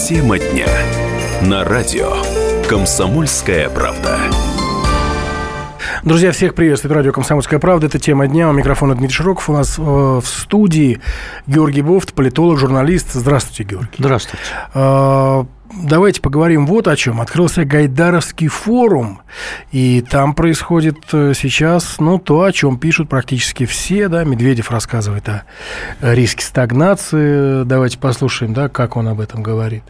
Тема дня. На радио «Комсомольская правда». Друзья, всех приветствует радио «Комсомольская правда». Это «Тема дня». У микрофона Дмитрий Широков. У нас в студии Георгий Бофт, политолог, журналист. Здравствуйте, Георгий. Здравствуйте. Давайте поговорим вот о чем. Открылся Гайдаровский форум, и там происходит сейчас, то, о чем пишут практически все, да. Медведев рассказывает о риске стагнации. Давайте послушаем, да, как он об этом говорит.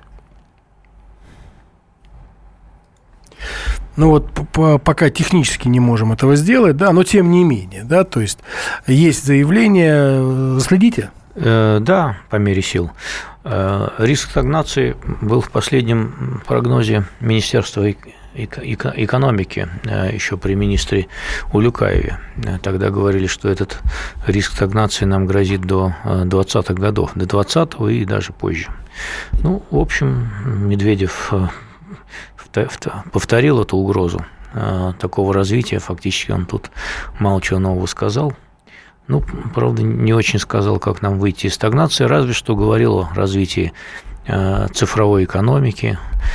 Пока технически не можем этого сделать, да, но тем не менее, да, то есть есть заявление, следите? Да, по мере сил. Риск стагнации был в последнем прогнозе Министерства экономики еще при министре Улюкаеве. Тогда говорили, что этот риск стагнации нам грозит до 20-х годов, до 20-го и даже позже. В общем, Медведев повторил эту угрозу такого развития. Фактически он тут мало чего нового сказал. Правда, не очень сказал, как нам выйти из стагнации, разве что говорил о развитии цифровой экономики,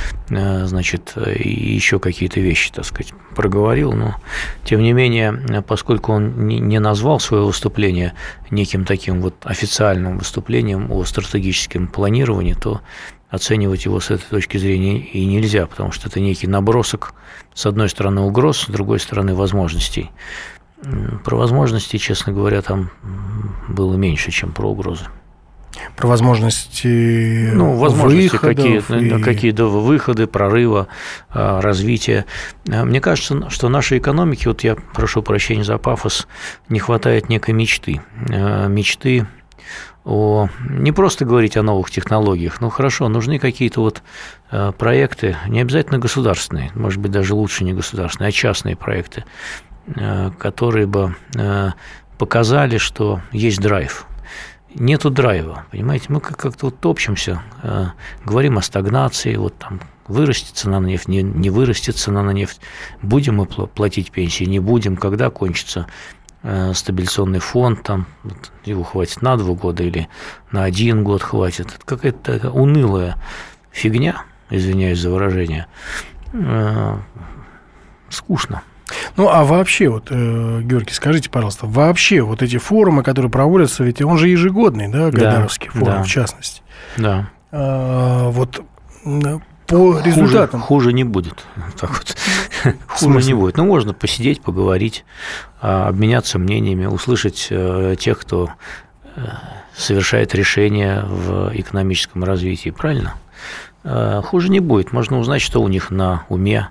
и еще какие-то вещи, проговорил. Но, тем не менее, поскольку он не назвал свое выступление неким таким официальным выступлением о стратегическом планировании, то оценивать его с этой точки зрения и нельзя, потому что это некий набросок, с одной стороны, угроз, с другой стороны, возможностей. Про возможности, честно говоря, там было меньше, чем про угрозы. Про возможности, возможности какие-то выходы, прорыва, развития. Мне кажется, что нашей экономике, я прошу прощения за пафос, не хватает некой мечты. Мечты не просто говорить о новых технологиях, хорошо, нужны какие-то проекты, не обязательно государственные, может быть, даже лучше не государственные, а частные проекты, которые бы показали, что есть драйв. Нету драйва, понимаете, мы как-то топчемся, говорим о стагнации, вырастет цена на нефть, не вырастет цена на нефть, будем мы платить пенсии, не будем, когда кончится стабилизационный фонд, его хватит на 2 года или на 1 год хватит. Это какая-то унылая фигня, извиняюсь за выражение, скучно. А вообще, Георгий, скажите, пожалуйста, вообще эти форумы, которые проводятся, ведь он же ежегодный, да, Гайдаровский форум, в частности. Да. По результатам. Хуже не будет. Хуже не будет. Можно посидеть, поговорить, обменяться мнениями, услышать тех, кто совершает решения в экономическом развитии. Правильно? Хуже не будет. Можно узнать, что у них на уме,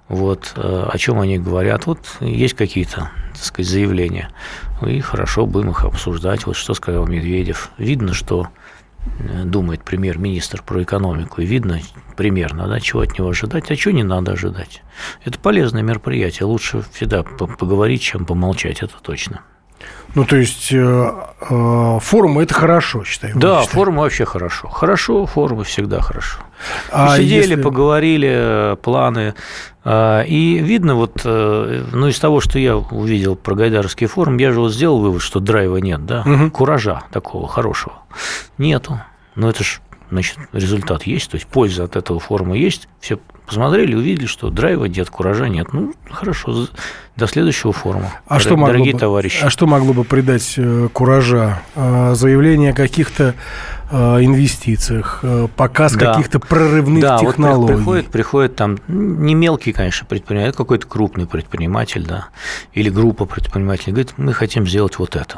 о чем они говорят. Есть какие-то, заявления. И хорошо, будем их обсуждать. Что сказал Медведев. Видно, что думает премьер-министр про экономику, и видно примерно, чего от него ожидать, а чего не надо ожидать. Это полезное мероприятие, лучше всегда поговорить, чем помолчать, это точно. То есть форумы – это хорошо, считаю. Да, форумы вообще хорошо. Хорошо, форумы всегда хорошо. Посидели, поговорили, планы. И видно, из того, что я увидел про Гайдаровский форум, я же сделал вывод, что драйва нет, да? Куража такого хорошего нету. Это ж, результат есть, то есть польза от этого форума есть. Все посмотрели, увидели, что драйва нет, куража нет. Хорошо, до следующего форума, дорогие товарищи. А что могло бы придать куража? Заявление о каких-то инвестициях, показ каких-то прорывных технологий. Приходит там не мелкий, конечно, предприниматель, какой-то крупный предприниматель, да, или группа предпринимателей, говорит, мы хотим сделать это.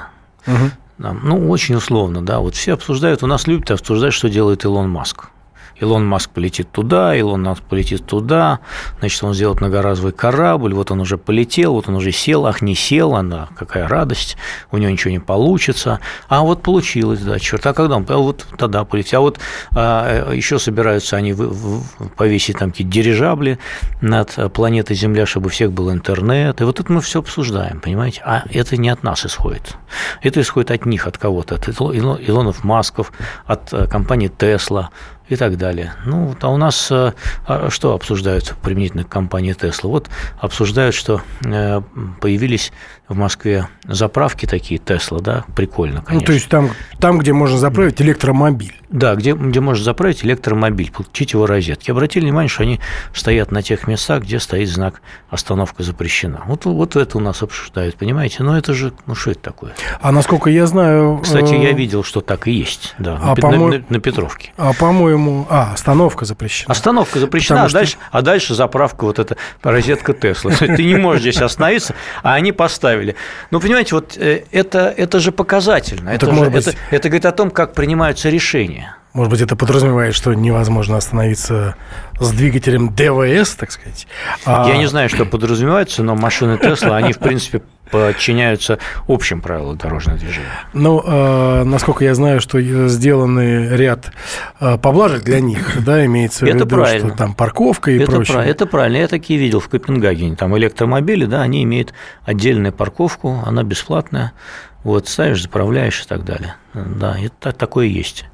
Очень условно, да. Все обсуждают, у нас любят обсуждать, что делает Илон Маск. Илон Маск полетит туда, Илон Маск полетит туда, значит, он сделает многоразовый корабль, он уже полетел, он уже сел, не сел, какая радость, у него ничего не получится, получилось, да, черт, а когда он, тогда полетел, еще собираются они повесить там какие-то дирижабли над планетой Земля, чтобы у всех был интернет, и это мы все обсуждаем, понимаете, а это не от нас исходит, это исходит от них, от кого-то, от Илонов Масков, от компании Tesla, и так далее. А у нас что обсуждают применительно к компании Tesla? Обсуждают, что появились в Москве заправки такие, Тесла, да, прикольно, конечно. Ну, то есть там, где можно заправить электромобиль. Да, где можно заправить электромобиль, получить его розетки. Обратили внимание, что они стоят на тех местах, где стоит знак «Остановка запрещена». Вот это у нас обсуждают, понимаете? Но это же, что это такое? А насколько я знаю... Кстати, я видел, что так и есть, да, на Петровке. По-моему... остановка запрещена. Остановка запрещена, а дальше заправка, вот эта розетка Тесла. Ты не можешь здесь остановиться, а они поставили. Ну, понимаете, вот это же показательно. Это говорит о том, как принимаются решения. Может быть, это подразумевает, что невозможно остановиться с двигателем ДВС, так сказать. Я не знаю, что подразумевается, но машины Тесла, они, в принципе, подчиняются общим правилам дорожного движения. Ну, насколько я знаю, что сделаны ряд поблажек для них, да, имеется в виду, правильно. Что там парковка и прочее. Это правильно. Я такие видел в Копенгагене. Там электромобили, да, они имеют отдельную парковку, она бесплатная. Вот, ставишь, заправляешь и так далее. Да, это такое есть.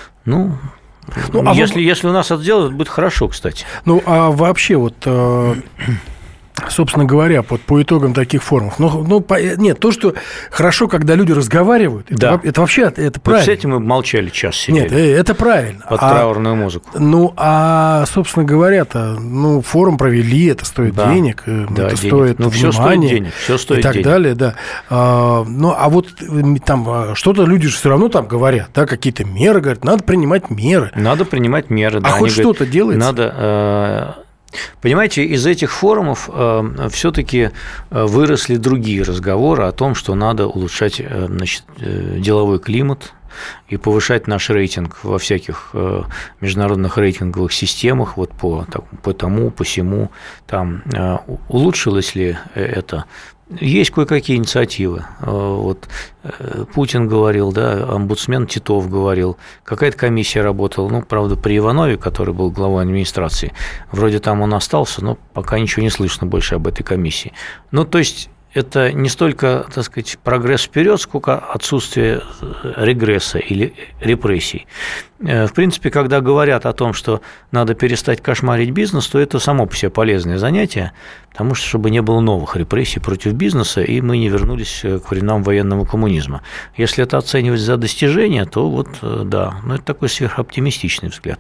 Если у нас это сделают, будет хорошо, кстати. Ну, а вообще вот... Собственно говоря, по итогам таких форумов. Нет, то, что хорошо, когда люди разговаривают, да. это вообще это правильно. Вот с этим мы молчали час сидели. Нет, это правильно. Под траурную музыку. Собственно говоря-то, форум провели, это стоит денег, да, это стоит внимания. Все стоит денег, все стоит и так денег. далее, да. А вот там что-то люди же все равно там говорят, да, какие-то меры, говорят, надо принимать меры. Надо принимать меры, да. А хоть что-то делается? Надо... Понимаете, из этих форумов все-таки выросли другие разговоры о том, что надо улучшать, деловой климат и повышать наш рейтинг во всяких международных рейтинговых системах, вот по тому, по сему, там улучшилось ли это. Есть кое-какие инициативы. Вот Путин говорил, да, омбудсмен Титов говорил, какая-то комиссия работала, правда, при Иванове, который был главой администрации, вроде там он остался, но пока ничего не слышно больше об этой комиссии. То есть это не столько, так сказать, прогресс вперед, сколько отсутствие регресса или репрессий. В принципе, когда говорят о том, что надо перестать кошмарить бизнес, то это само по себе полезное занятие, потому что чтобы не было новых репрессий против бизнеса, и мы не вернулись к временам военного коммунизма. Если это оценивать за достижение, то да, это такой сверхоптимистичный взгляд.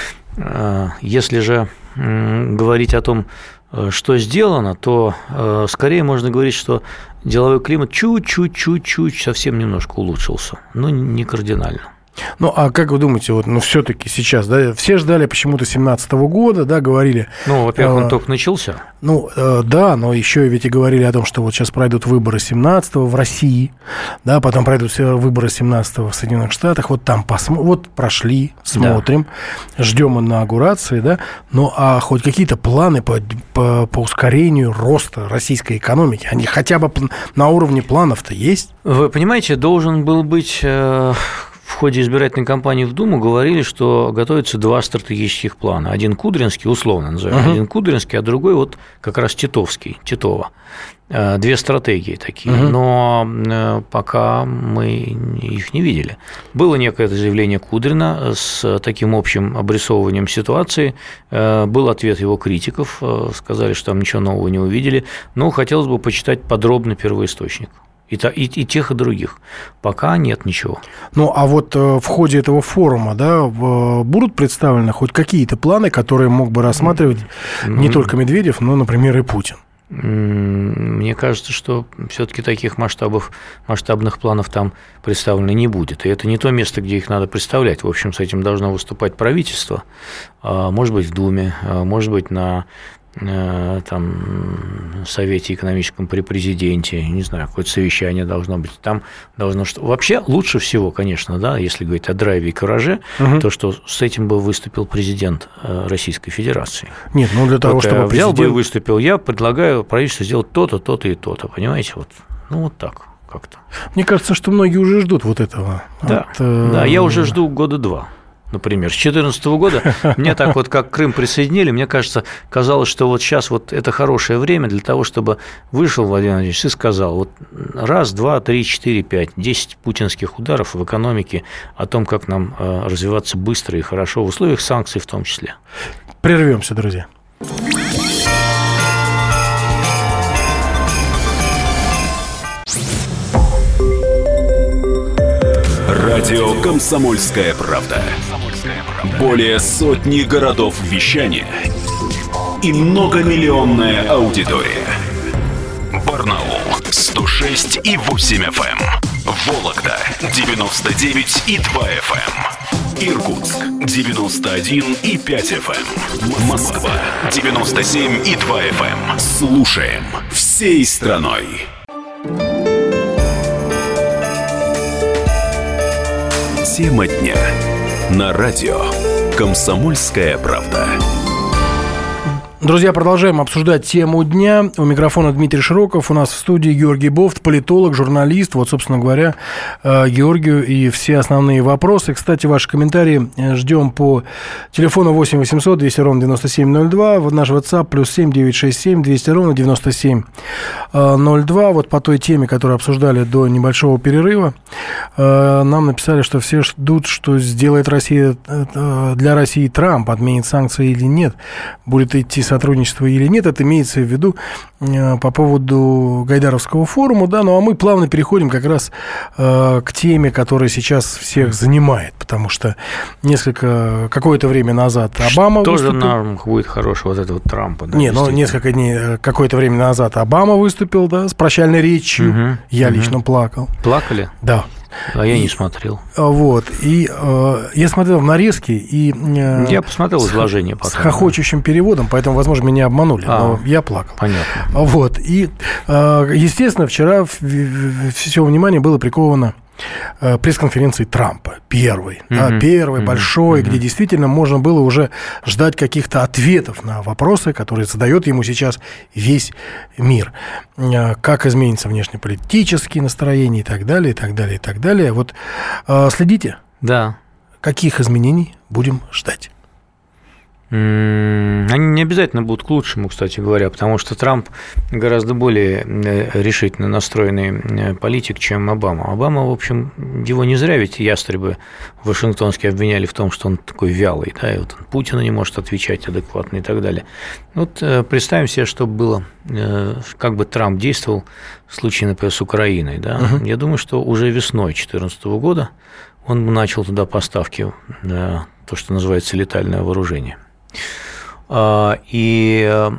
Если же говорить о том, что сделано, то скорее можно говорить, что деловой климат чуть-чуть, совсем немножко улучшился, но не кардинально. А как вы думаете, все-таки сейчас, да, все ждали почему-то 2017 года, да, говорили... Во-первых, он только начался. Да, но еще ведь и говорили о том, что вот сейчас пройдут выборы 17-го в России, да, потом пройдут выборы 17-го в Соединенных Штатах, вот там прошли, смотрим, да. Ждем инаугурации, да, а хоть какие-то планы по ускорению роста российской экономики, они хотя бы на уровне планов-то есть? Вы понимаете, должен был быть... В ходе избирательной кампании в Думу говорили, что готовятся два стратегических плана. Один кудринский, условно называем, один кудринский, а другой как раз Титовский, Титова. Две стратегии такие, но пока мы их не видели. Было некое заявление Кудрина с таким общим обрисовыванием ситуации, был ответ его критиков, сказали, что там ничего нового не увидели, но хотелось бы почитать подробно первоисточник. И тех, и других. Пока нет ничего. А вот в ходе этого форума, да, будут представлены хоть какие-то планы, которые мог бы рассматривать не только Медведев, но, например, и Путин? Мне кажется, что все-таки таких масштабных планов там представлено не будет. И это не то место, где их надо представлять. В общем, с этим должно выступать правительство. Может быть, в Думе, может быть, на Совете экономическом при президенте, не знаю, какое-то совещание должно быть. Там должно что. Вообще лучше всего, конечно, да, если говорить о драйве и кураже, то, что с этим бы выступил президент Российской Федерации. Нет, для того, чтобы взял бы и выступил, я предлагаю правительству сделать то-то, то-то и то-то, понимаете, вот так как-то. Мне кажется, что многие уже ждут вот этого. Да, я уже жду года 2. Например, с 2014 года мне так как Крым присоединили, мне кажется, казалось, что вот сейчас это хорошее время для того, чтобы вышел Владимир Владимирович и сказал, 1, 2, 3, 4, 5, 10 путинских ударов в экономике о том, как нам развиваться быстро и хорошо, в условиях санкций в том числе. Прервемся, друзья. Радио «Комсомольская правда». Более сотни городов вещания и многомиллионная аудитория. Барнаул 106,8 FM. Вологда 99,2 FM. Иркутск 91,5 FM. Москва 97,2 FM. Слушаем всей страной. Тема дня. На радио «Комсомольская правда». Друзья, продолжаем обсуждать тему дня. У микрофона Дмитрий Широков. У нас в студии Георгий Бофт, политолог, журналист. Вот, собственно говоря, Георгию и все основные вопросы. Кстати, ваши комментарии ждем по телефону 8 800 200 ровно 9702. Вот наш WhatsApp +7 967 200 ровно 9702. Вот по той теме, которую обсуждали до небольшого перерыва, нам написали, что все ждут, что сделает Россия для России Трамп, отменит санкции или нет, будет идти сотрудничество или нет. Это имеется в виду по поводу Гайдаровского форума, да, ну а мы плавно переходим как раз к теме, которая сейчас всех занимает, потому что какое-то время назад Обама тоже выступил. нам будет хорошего вот этого Трампа. Да, не, но какое-то время назад Обама выступил, да, с прощальной речью. Я лично плакал. Плакали? Да. А я не смотрел. Вот. И я смотрел в нарезке, и я посмотрел изложение потом, с хохочущим переводом, поэтому, возможно, меня обманули, но я плакал. Понятно. Вот. И, естественно, вчера все внимание было приковано пресс-конференции Трампа, первой большой, где действительно можно было уже ждать каких-то ответов на вопросы, которые задает ему сейчас весь мир. Как изменится внешнеполитические настроения и так далее, и так далее, и так далее. Вот следите? Да. Каких изменений будем ждать? Они не обязательно будут к лучшему, кстати говоря, потому что Трамп гораздо более решительно настроенный политик, чем Обама. Обама, в общем, его не зря ведь ястребы вашингтонские обвиняли в том, что он такой вялый, да, и вот он Путину не может отвечать адекватно и так далее. Вот представим себе, что было, как бы Трамп действовал в случае, например, с Украиной, да. Я думаю, что уже весной 2014 года он начал туда поставки, то, что называется летальное вооружение. И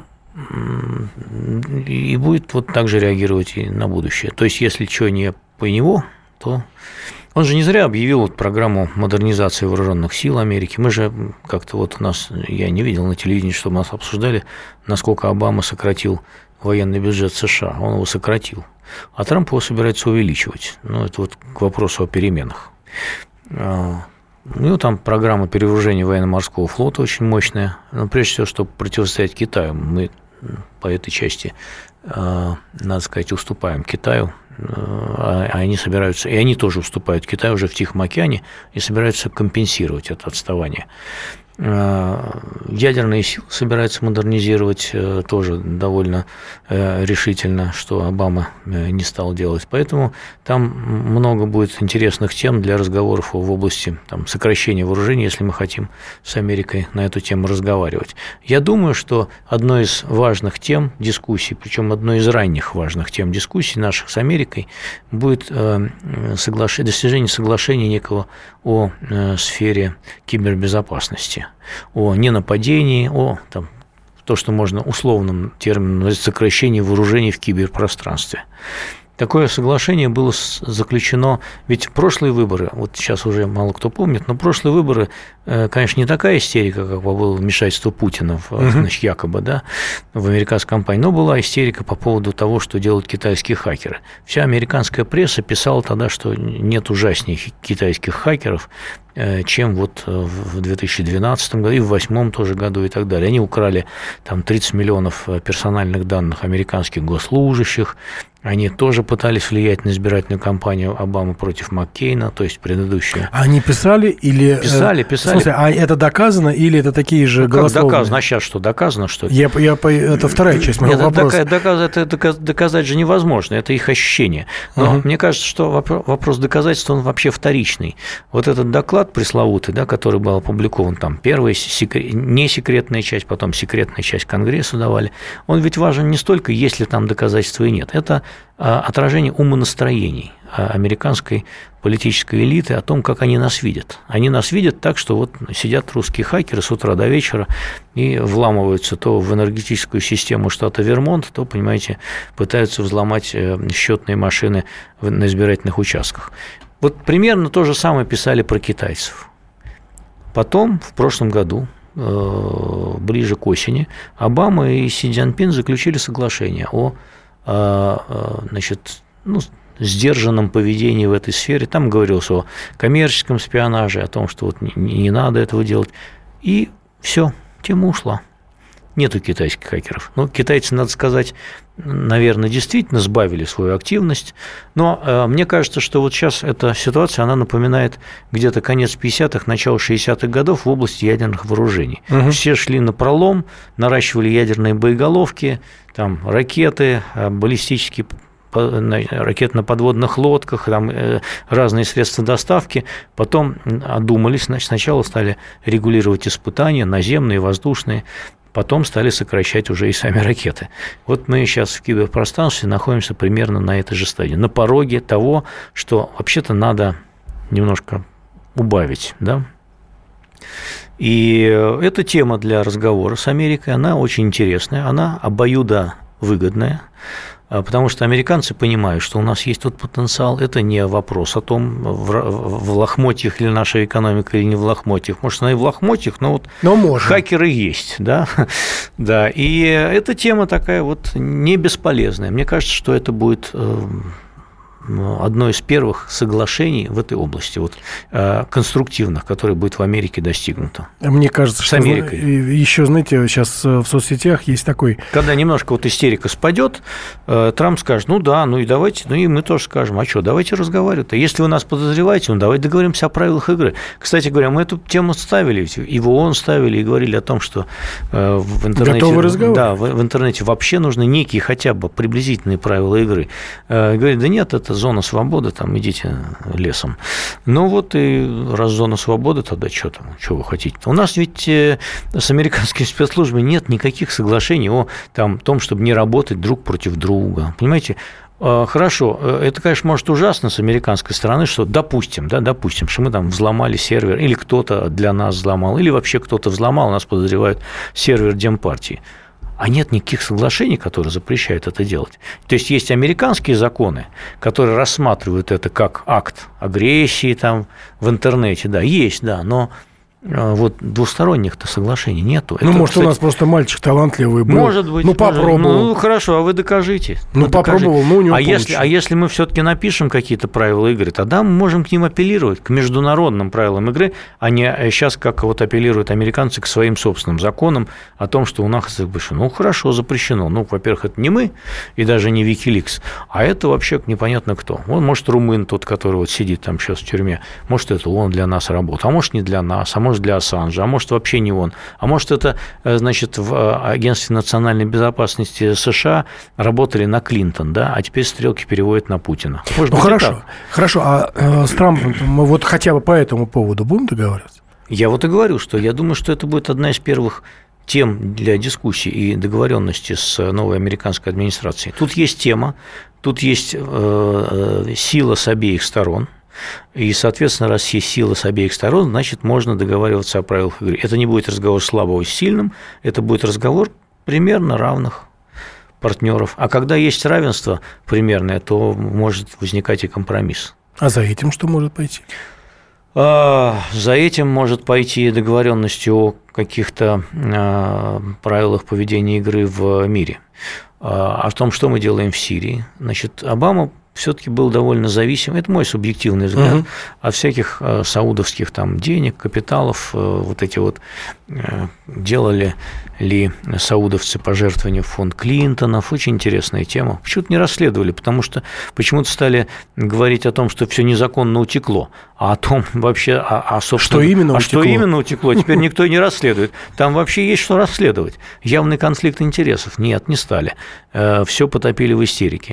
будет вот так же реагировать и на будущее. То есть, если что не по него, то он же не зря объявил вот программу модернизации вооруженных сил Америки. Мы же как-то вот у нас, я не видел на телевидении, чтобы нас обсуждали, насколько Обама сократил военный бюджет США. Он его сократил. А Трамп его собирается увеличивать. Ну, это вот к вопросу о переменах. Ну, там программа перевооружения военно-морского флота очень мощная. Но прежде всего, чтобы противостоять Китаю, мы по этой части, надо сказать, уступаем Китаю. А они собираются, и они тоже уступают Китаю уже в Тихом океане и собираются компенсировать это отставание. Ядерные силы собираются модернизировать тоже довольно решительно, что Обама не стал делать. Поэтому там много будет интересных тем для разговоров в области сокращения вооружений, если мы хотим с Америкой на эту тему разговаривать. Я думаю, что одной из важных тем дискуссий, причем одной из ранних важных тем дискуссий наших с Америкой, будет достижение соглашения некого о сфере кибербезопасности, о ненападении, то, что можно условным термином назвать сокращение вооружений в киберпространстве. Такое соглашение было заключено, ведь прошлые выборы, вот сейчас уже мало кто помнит, но прошлые выборы, конечно, не такая истерика, как было вмешательство Путина, значит, якобы, да, в американской кампании, но была истерика по поводу того, что делают китайские хакеры. Вся американская пресса писала тогда, что нет ужаснее китайских хакеров, чем вот в 2012 году и в 2008 тоже году и так далее. Они украли 30 миллионов персональных данных американских госслужащих, они тоже пытались влиять на избирательную кампанию Обамы против Маккейна, то есть предыдущую. Они писали или... Писали. В смысле, а это доказано или это такие же голословные? Доказано? А сейчас что, доказано, что ли? Это вторая часть моего вопроса. Доказать же невозможно, это их ощущение. Но мне кажется, что вопрос доказательства, он вообще вторичный. Вот этот доклад пресловутый, да, который был опубликован, первая несекретная часть, потом секретная часть Конгрессу давали, он ведь важен не столько, есть ли там доказательства и нет. Это отражение умонастроений американской политической элиты о том, как они нас видят. Они нас видят так, что вот сидят русские хакеры с утра до вечера и вламываются то в энергетическую систему штата Вермонт, то, понимаете, пытаются взломать счетные машины на избирательных участках. Вот примерно то же самое писали про китайцев. Потом, в прошлом году, ближе к осени, Обама и Си Цзиньпин заключили соглашение о сдержанном поведении в этой сфере. Там говорилось о коммерческом шпионаже, о том, что вот не надо этого делать. И все, тема ушла. Нету китайских хакеров. Ну, китайцы, надо сказать, наверное, действительно сбавили свою активность, но мне кажется, что вот сейчас эта ситуация, она напоминает где-то конец 50-х, начало 60-х годов в области ядерных вооружений. Угу. Все шли на пролом, наращивали ядерные боеголовки, там, ракеты, баллистические ракеты на подводных лодках, там разные средства доставки, потом одумались, сначала стали регулировать испытания, наземные, воздушные, потом стали сокращать уже и сами ракеты. Вот мы сейчас в киберпространстве находимся примерно на этой же стадии, на пороге того, что вообще-то надо немножко убавить, да? И эта тема для разговора с Америкой, она очень интересная, она обоюдовыгодная, потому что американцы понимают, что у нас есть тот потенциал. Это не вопрос о том, в лохмотьях ли наша экономика или не в лохмотьях. Может, она и в лохмотьях, но хакеры есть. Да? Да. И эта тема такая вот не бесполезная. Мне кажется, что это будет одно из первых соглашений в этой области, вот, конструктивных, которое будет в Америке достигнуто. Мне кажется, что еще, знаете, сейчас в соцсетях есть такой... Когда немножко вот истерика спадет, Трамп скажет, ну да, ну и давайте, ну и мы тоже скажем, а что, давайте разговаривать. Если вы нас подозреваете, ну давайте договоримся о правилах игры. Кстати говоря, мы эту тему ставили, и в ООН ставили, и говорили о том, что в интернете... Готовы разговаривать? Да, в интернете вообще нужны некие хотя бы приблизительные правила игры. Говорит, да нет, это зона свободы, там идите лесом. Ну вот и раз зона свободы, тогда что там, что вы хотите? У нас ведь с американскими спецслужбами нет никаких соглашений о том, чтобы не работать друг против друга. Понимаете? Хорошо, это, конечно, может ужасно с американской стороны, что допустим, что мы там взломали сервер, или кто-то для нас взломал, или вообще кто-то взломал, нас подозревают сервер Демпартии. А нет никаких соглашений, которые запрещают это делать. То есть есть американские законы, которые рассматривают это как акт агрессии там, в интернете. Да, есть, да, но вот двусторонних-то соглашений нету. Ну, это, может, кстати, у нас просто мальчик талантливый был. Может быть. Ну, попробовал. Ну, хорошо, а вы докажите. Ну, попробовал, но у него получилось. А если мы все-таки напишем какие-то правила игры, тогда мы можем к ним апеллировать, к международным правилам игры, а не сейчас, как вот апеллируют американцы к своим собственным законам о том, что у нас запрещено. Ну, хорошо, запрещено. Ну, во-первых, это не мы, и даже не Wikileaks, а это вообще непонятно кто. Он, может, румын тот, который вот сидит там сейчас в тюрьме, может, это он для нас работает, а может, не для нас, а может, для Ассанжа, а может, вообще не он. А может, это, значит, в Агентстве национальной безопасности США работали на Клинтон, да, а теперь стрелки переводят на Путина. Может быть, хорошо. А с Трампом мы вот хотя бы по этому поводу будем договариваться? Я вот и говорю, что я думаю, что это будет одна из первых тем для дискуссий и договоренности с новой американской администрацией. Тут есть тема, тут есть сила с обеих сторон. И, соответственно, раз есть сила с обеих сторон, значит, можно договариваться о правилах игры. Это не будет разговор слабого с сильным, это будет разговор примерно равных партнеров. А когда есть равенство примерное, то может возникать и компромисс. А за этим что может пойти? За этим может пойти договоренность о каких-то правилах поведения игры в мире. А в том, что мы делаем в Сирии. Значит, Обама все-таки был довольно зависим, это мой субъективный взгляд, от всяких саудовских там денег, капиталов, вот эти вот делали ли саудовцы пожертвования в фонд Клинтонов, очень интересная тема. Почему-то не расследовали, потому что почему-то стали говорить о том, что все незаконно утекло, а о том вообще, собственно, что именно утекло, теперь никто и не расследует. Там вообще есть что расследовать. Явный конфликт интересов. Нет, не стали. Все потопили в истерике.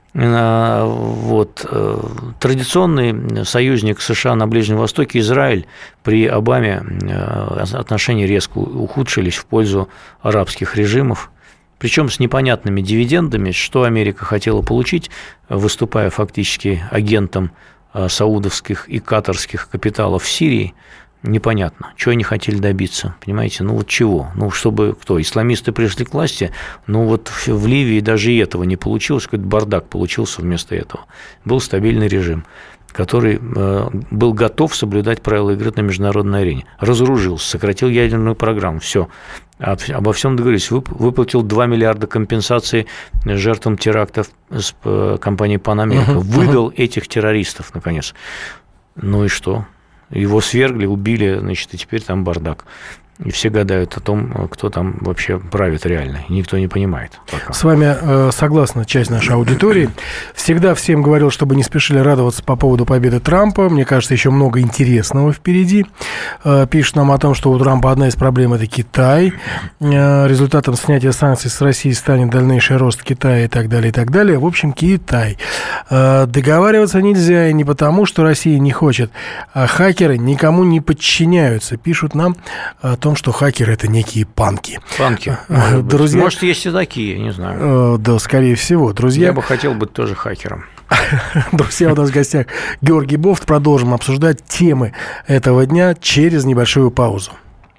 Вот. Традиционный союзник США на Ближнем Востоке, Израиль, при Обаме отношения резко ухудшились в пользу арабских режимов. причем с непонятными дивидендами, что Америка хотела получить, выступая фактически агентом саудовских и катарских капиталов в Сирии, непонятно, чего они хотели добиться, понимаете, ну вот чего, ну чтобы кто, исламисты пришли к власти, ну вот в Ливии даже и этого не получилось, какой-то бардак получился вместо этого, был стабильный режим, который был готов соблюдать правила игры на международной арене, разоружился, сократил ядерную программу, все, обо всем договорились, выплатил 2 миллиарда компенсации жертвам терактов с компанией Pan America, выдал этих террористов, наконец, ну и что? Его свергли, убили, значит, и теперь там бардак. И все гадают о том, кто там вообще правит реально. Никто не понимает пока. С вами согласна часть нашей аудитории. Всегда всем говорил, чтобы не спешили радоваться по поводу победы Трампа. Мне кажется, еще много интересного впереди. Пишут нам о том, что у Трампа одна из проблем – это Китай. Результатом снятия санкций с России станет дальнейший рост Китая и так далее, и так далее. В общем, Китай. Договариваться нельзя, и не потому, что Россия не хочет. А хакеры никому не подчиняются. Пишут нам о том, что хакеры – это некие панки. Панки. Друзья... Может, есть и такие, не знаю. Да, скорее всего. Друзья... Я бы хотел быть тоже хакером. Друзья, у нас в гостях Георгий Бофт. Продолжим обсуждать темы этого дня через небольшую паузу.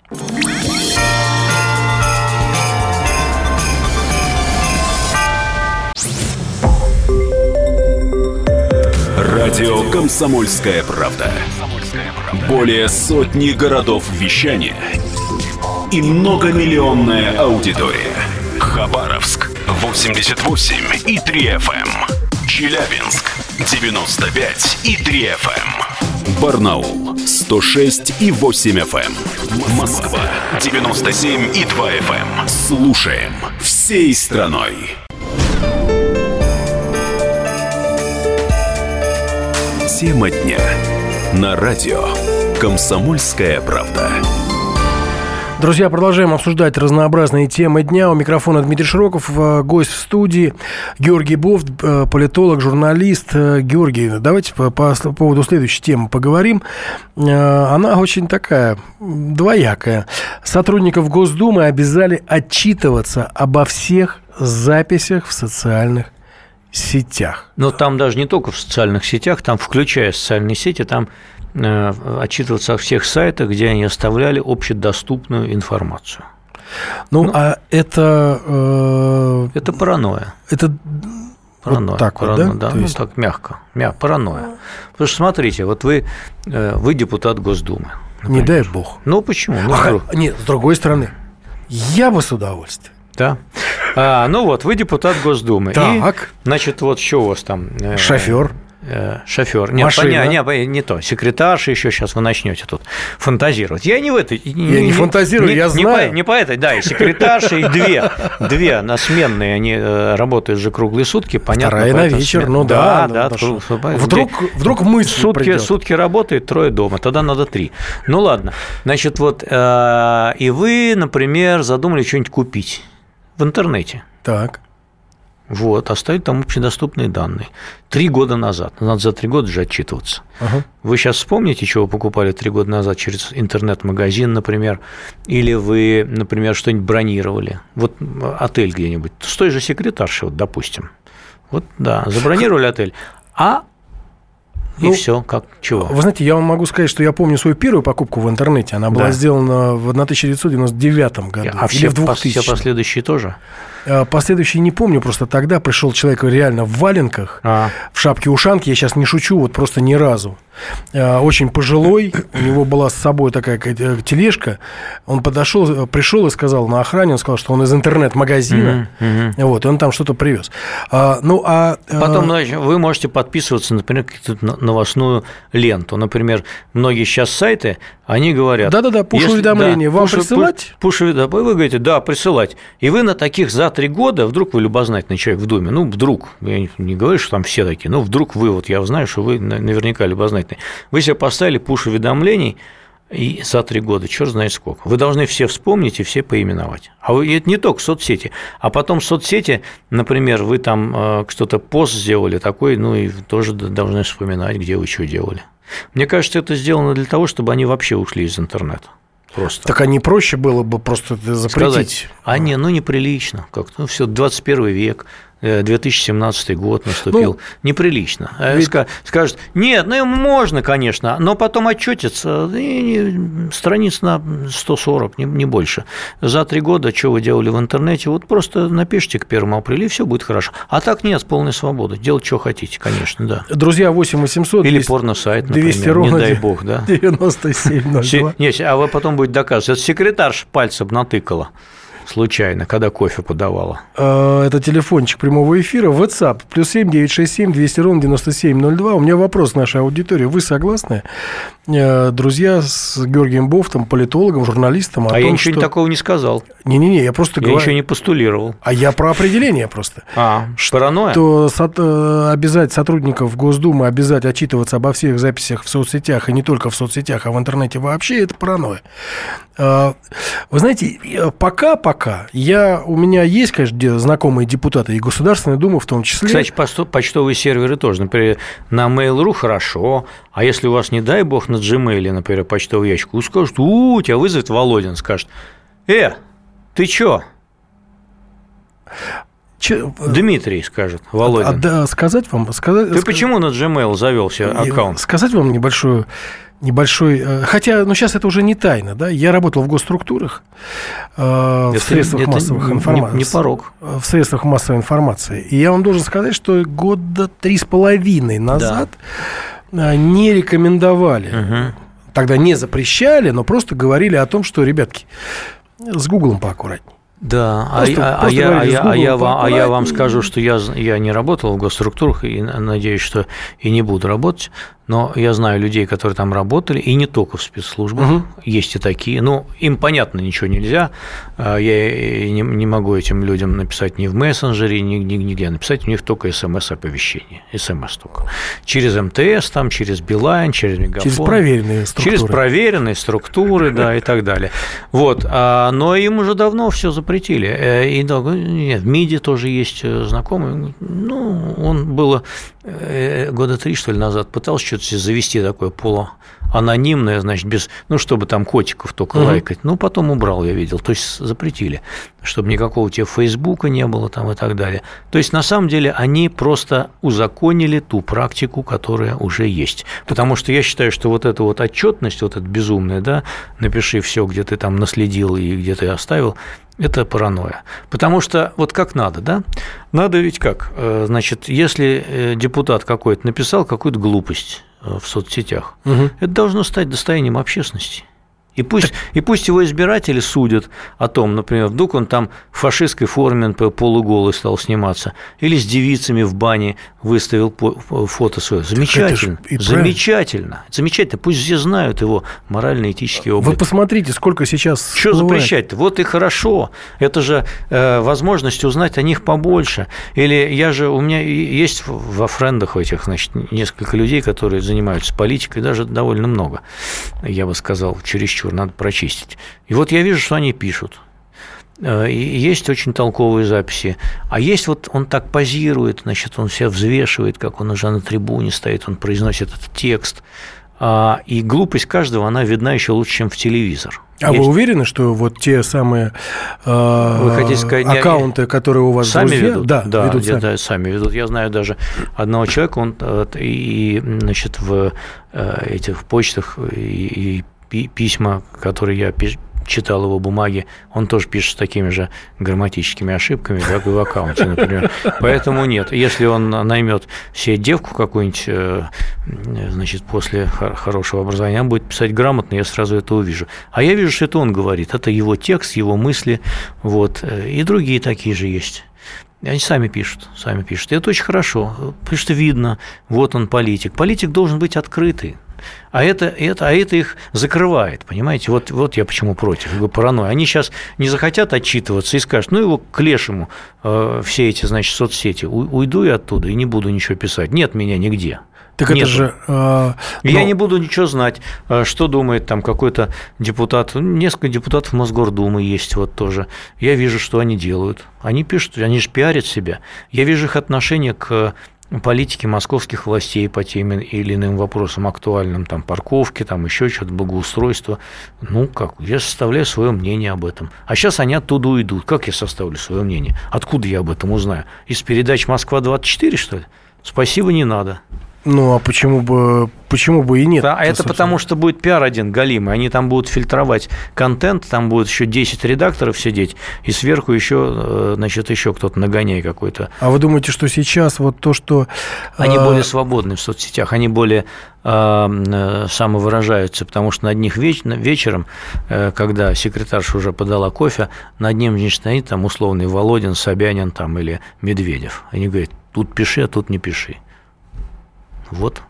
Радио «Комсомольская правда». Более сотни городов вещания и многомиллионная аудитория. Хабаровск 88,3 FM. Челябинск 95,3 FM. Барнаул 106,8 FM. Москва 97,2 FM. Слушаем всей страной. Тема дня. На радио «Комсомольская правда». Друзья, продолжаем обсуждать разнообразные темы дня. У микрофона Дмитрий Широков, гость в студии Георгий Бофт, политолог, журналист. Георгий, давайте по поводу следующей темы поговорим. Она очень такая двоякая. Сотрудников Госдумы обязали отчитываться обо всех записях в социальных сетях. Но там даже не только в социальных сетях, там, включая социальные сети, там отчитываться о всех сайтах, где они оставляли общедоступную информацию. А это... Это паранойя. Это... Паранойя. Вот так паранойя, вот, да? Да, есть... так мягко. Паранойя. Потому что, смотрите, вот вы депутат Госдумы. Например. Не дай бог. Ну, почему? Нет, с другой стороны, я бы с удовольствием. Да. Вы депутат Госдумы. Так. И, значит, вот что у вас там? Шофер. Шофер. Нет, не то. Секретарша еще сейчас вы начнете тут фантазировать. Я не в этой. Я не фантазирую, я знаю. Не по этой, да, и секретарша, и две насменные, они работают же круглые сутки, понятно. Вторая на вечер, да. Вдруг мысль сутки работает, 3 дома, тогда надо 3. Ну ладно. Значит, вот и вы, например, задумали что-нибудь купить в интернете. Так. Вот, оставить там общедоступные данные. 3 года назад. Надо за 3 года же отчитываться. Ага. Вы сейчас вспомните, что вы покупали 3 года назад через интернет-магазин, например, или вы, например, что-нибудь бронировали. Вот отель где-нибудь. С той же секретаршей, вот, допустим. Вот, да, забронировали отель. И все, чего? Вы знаете, я вам могу сказать, что я помню свою первую покупку в интернете. Она была сделана в 1999 году. Или в 2000. Все последующие тоже? Последующие не помню, просто тогда пришел человек реально в валенках, в шапке-ушанке, я сейчас не шучу, вот просто ни разу. Очень пожилой, у него была с собой такая тележка, он пришел и сказал на охране, он сказал, что он из интернет-магазина, вот, и он там что-то привез. Потом вы можете подписываться, например, какую-то новостную ленту. Например, многие сейчас сайты, они говорят... Да-да-да, пуш-уведомления вам присылать? Вы говорите, да, присылать. И вы на таких за 3 года, вдруг вы любознательный человек в Думе, вдруг, я не говорю, что там все такие, вдруг вы, вот я знаю, что вы наверняка любознательный, вы себе поставили пуш-уведомлений, и за 3 года, черт знает сколько. Вы должны все вспомнить и все поименовать. Это не только соцсети, а потом соцсети, например, вы там что-то пост сделали такой, и тоже должны вспоминать, где вы что делали. Мне кажется, это сделано для того, чтобы они вообще ушли из интернета. просто. Так а не проще было бы просто это запретить? Сказать, неприлично. Как-то, все, 21 век. 2017 год наступил. Неприлично. Скажут, нет, можно, конечно, но потом отчетится страниц на 140, не больше. За 3 года, что вы делали в интернете, вот просто напишите к 1 апреля, и все будет хорошо. А так нет, полной свободы. Делать, что хотите, конечно, да. Друзья, 8 800 или порно-сайт, например, 200 ровно, не дай бог, да. 9702. Нет, а вы потом будете доказывать, это секретарша пальцем натыкала. Случайно, когда кофе подавала. Это телефончик прямого эфира. WhatsApp +7 967 200 ровно 9702. У меня вопрос нашей аудитории. Вы согласны, друзья, с Георгием Бофтом, политологом, журналистом? Я ничего такого не сказал. Не-не-не, я просто говорю. Я ничего не постулировал. А я про определение просто. Паранойя? Что обязать сотрудников Госдумы отчитываться обо всех записях в соцсетях, и не только в соцсетях, а в интернете вообще, это паранойя. Вы знаете, пока у меня есть, конечно, знакомые депутаты и Государственной Думы в том числе. Кстати, почтовые серверы тоже. Например, на Mail.ru хорошо, а если у вас, не дай бог, на Gmail, например, почтовый ящик, вы скажете, тебя вызовет Володин, скажет, ты чё? Дмитрий скажет, Володин. Сказать вам... Ты почему на Gmail завел себе аккаунт? Сказать вам небольшой, хотя, сейчас это уже не тайна, да, я работал в госструктурах, в средствах массовых информации. Не порог. В средствах массовой информации. И я вам должен сказать, что года 3,5 назад не рекомендовали, тогда не запрещали, но просто говорили о том, что, ребятки, с Гуглом поаккуратней. Да, я вам скажу, что я не работал в госструктурах и надеюсь, что и не буду работать, но я знаю людей, которые там работали, и не только в спецслужбах, есть и такие. Им, понятно, ничего нельзя, я не могу этим людям написать ни в мессенджере, нигде написать, у них только СМС-оповещение, СМС только. Через МТС, через Билайн, через Мегафон. Через проверенные структуры, да, и так далее. Вот, но им уже давно все запретили. И в МИДе тоже есть знакомый, он было года 3, что ли, назад пытался что-то себе завести такое полуанонимное, значит, без, чтобы там котиков только лайкать. Потом убрал, я видел, то есть запретили, чтобы никакого у тебя Фейсбука не было там и так далее. То есть, на самом деле, они просто узаконили ту практику, которая уже есть. Потому что я считаю, что вот эта вот отчетность, вот эта безумная, да, напиши все, где ты там наследил и где ты оставил, это паранойя. Потому что вот как надо, да? Надо ведь как? Значит, если депутат какой-то написал какую-то глупость в соцсетях, это должно стать достоянием общественности. И пусть его избиратели судят о том, например, вдруг он там в фашистской форме полуголый стал сниматься, или с девицами в бане выставил фото свое. Замечательно, замечательно. Пусть все знают его морально-этический облик. Вы посмотрите, сколько сейчас... Что запрещать-то? Вот и хорошо. Это же возможность узнать о них побольше. Или у меня есть во френдах этих, значит, несколько людей, которые занимаются политикой, даже довольно много, я бы сказал, чересчур. Надо прочистить. И вот я вижу, что они пишут. И есть очень толковые записи. А есть вот он так позирует, значит, он себя взвешивает, как он уже на трибуне стоит, он произносит этот текст. И глупость каждого, она видна еще лучше, чем в телевизор. Вы уверены, что вот те самые Вы хотите сказать, аккаунты, которые у вас сами друзья, ведут? Да, сами ведут. Я знаю даже одного человека, он значит, в этих почтах и письма, которые я читал его бумаги, он тоже пишет с такими же грамматическими ошибками, как и в аккаунте, например. Поэтому нет. Если он наймет себе девку какую-нибудь, значит, после хорошего образования, он будет писать грамотно, я сразу это увижу. А я вижу, что это он говорит. Это его текст, его мысли. Вот. И другие такие же есть. Они сами пишут. И это очень хорошо, потому что видно, вот он политик. Политик должен быть открытый. А это их закрывает, понимаете? Вот я почему против, паранойя. Они сейчас не захотят отчитываться и скажут, его к лешему все эти, значит, соцсети. Уйду я оттуда и не буду ничего писать. Нет меня нигде. Так это же... Я не буду ничего знать, что думает там какой-то депутат. Несколько депутатов Мосгордумы есть вот тоже. Я вижу, что они делают. Они пишут, они же пиарят себя. Я вижу их отношение к политики московских властей по тем или иным вопросам актуальным, там, парковки, там, еще что-то, благоустройство. Я составляю свое мнение об этом. А сейчас они оттуда уйдут. Как я составлю свое мнение? Откуда я об этом узнаю? Из передач «Москва-24», что ли? Спасибо, не надо. А почему бы и нет? Да, это потому, что будет пиар один галимый. Они там будут фильтровать контент, там будет еще 10 редакторов сидеть, и сверху еще, еще кто-то нагоняй какой-то. А вы думаете, что сейчас вот то, что... Они более свободны в соцсетях, они более самовыражаются, потому что над них вечером, когда секретарша уже подала кофе, над ним не стоит там условный Володин, Собянин там, или Медведев. Они говорят, тут пиши, а тут не пиши. Вот.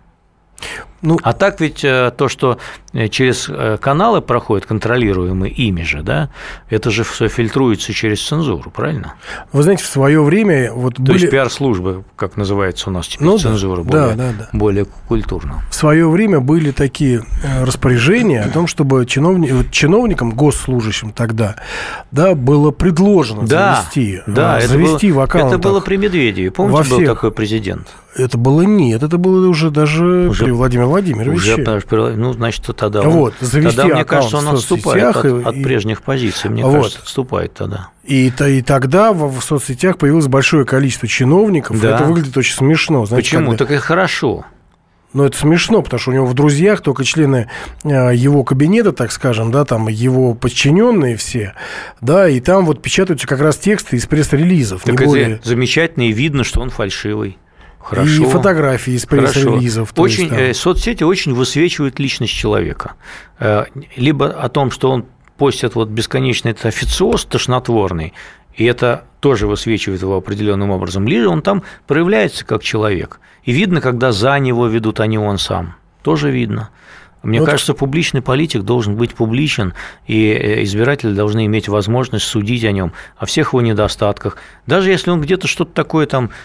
А так ведь то, что через каналы проходят, контролируемые ими же, да, это же все фильтруется через цензуру, правильно? Вы знаете, в свое время... То есть пиар-службы, как называется у нас теперь, цензура, более культурно. В свое время были такие распоряжения о том, чтобы чиновникам, госслужащим тогда, было предложено завести в аккаунтах. Это было при Медведеве. Помните, был такой президент? Это было уже даже при Владимире Владимировиче. Значит, тогда мне кажется, он отступает от прежних позиций. Мне кажется, отступает тогда. И тогда в соцсетях появилось большое количество чиновников. Да. Это выглядит очень смешно. Почему? Так это хорошо. Это смешно, потому что у него в друзьях только члены его кабинета, так скажем, там его подчиненные все, и там печатаются как раз тексты из пресс-релизов. Так это замечательно, и видно, что он фальшивый. Хорошо. И фотографии из пресс-релизов. Соцсети очень высвечивают личность человека. Либо о том, что он постит бесконечный официоз тошнотворный, и это тоже высвечивает его определенным образом, либо он там проявляется как человек. И видно, когда за него ведут, а не он сам. Тоже видно. Мне кажется, публичный политик должен быть публичен, и избиратели должны иметь возможность судить о нем, о всех его недостатках. Даже если он где-то что-то такое,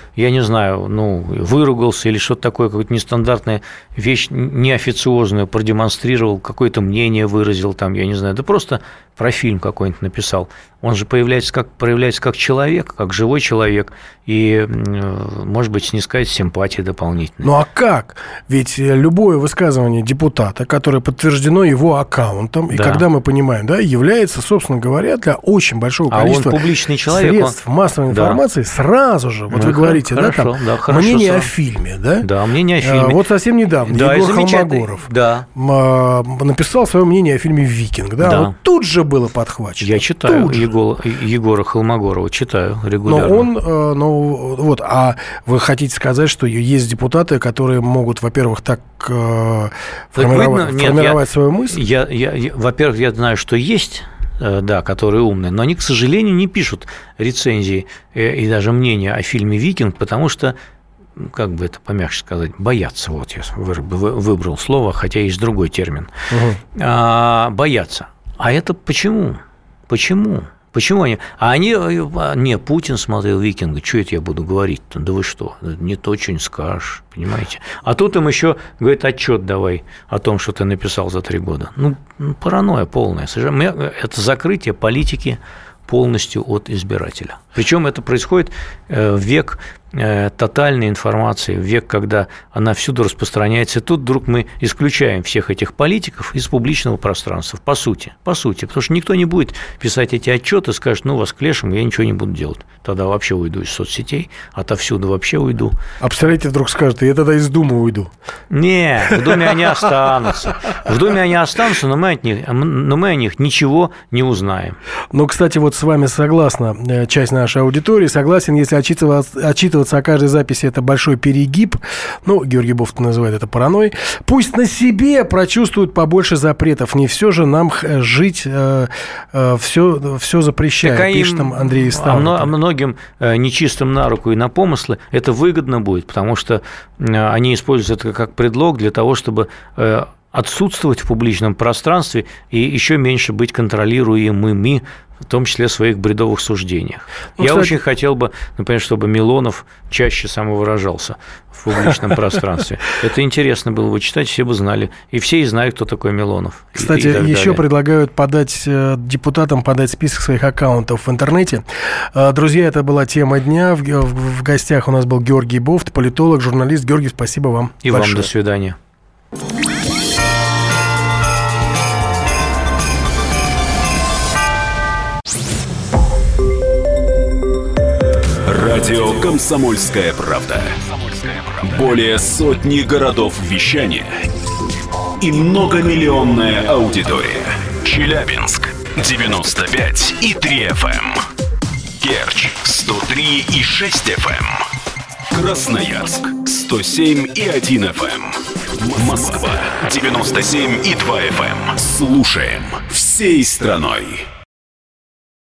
выругался или что-то такое, какую-то нестандартную вещь, неофициозную продемонстрировал, какое-то мнение выразил, просто про фильм какой-нибудь написал. Он же проявляется как человек, как живой человек, и, может быть, снискает симпатии дополнительные. А как? Ведь любое высказывание депутата, которое подтверждено его аккаунтом, и когда мы понимаем, является, собственно говоря, для очень большого количества средств массовой информации, сразу же, вы говорите, мнение о фильме, Да, мнение о фильме. Совсем недавно Егор Холмогоров написал свое мнение о фильме «Викинг», тут же было подхвачено. Я читаю Егора Холмогорова, читаю регулярно. А вы хотите сказать, что есть депутаты, которые могут, во-первых, так формировать свою мысль? Во-первых, я знаю, что есть, которые умные, но они, к сожалению, не пишут рецензии и даже мнения о фильме «Викинг», потому что, как бы это помягче сказать, боятся. Я выбрал слово, хотя есть другой термин. Боятся. А это почему? Почему они? Путин смотрел «Викинга», что это я буду говорить-то? Да вы что? Не то, что не скажешь, понимаете? А тут им еще говорит, отчет давай о том, что ты написал за 3 года. Паранойя полная. Это закрытие политики полностью от избирателя. Причем это происходит в век тотальной информации, в век, когда она всюду распространяется. И тут вдруг мы исключаем всех этих политиков из публичного пространства, по сути, потому что никто не будет писать эти отчеты, скажет, вас клешем, я ничего не буду делать. Тогда вообще уйду из соцсетей, отовсюду вообще уйду. А представляете, вдруг скажет, я тогда из Думы уйду. Нет, в Думе они останутся. Но мы о них ничего не узнаем. Кстати, с вами согласна часть нашей аудитории. Согласен, если отчитываться о каждой записи, это большой перегиб. Георгий Бофт называет это паранойей. Пусть на себе прочувствуют побольше запретов. Не все же нам жить, все запрещает, пишет нам Андрей Ставрополь. А многим нечистым на руку и на помыслы это выгодно будет, потому что они используют это как предлог для того, чтобы отсутствовать в публичном пространстве и еще меньше быть контролируемыми, в том числе в своих бредовых суждениях. Я очень хотел бы, например, чтобы Милонов чаще самовыражался в публичном пространстве. Это интересно было бы читать, все бы знали. И все и знают, кто такой Милонов. Кстати, еще предлагают депутатам подать список своих аккаунтов в интернете. Друзья, это была тема дня. В гостях у нас был Георгий Бофт, политолог, журналист. Георгий, спасибо вам и большое. Вам до свидания. Радио «Комсомольская правда». Более сотни городов вещания и многомиллионная аудитория. Челябинск 95,3 FM. Керчь 103,6 FM. Красноярск 107,1 FM. Москва 97,2 FM. Слушаем всей страной.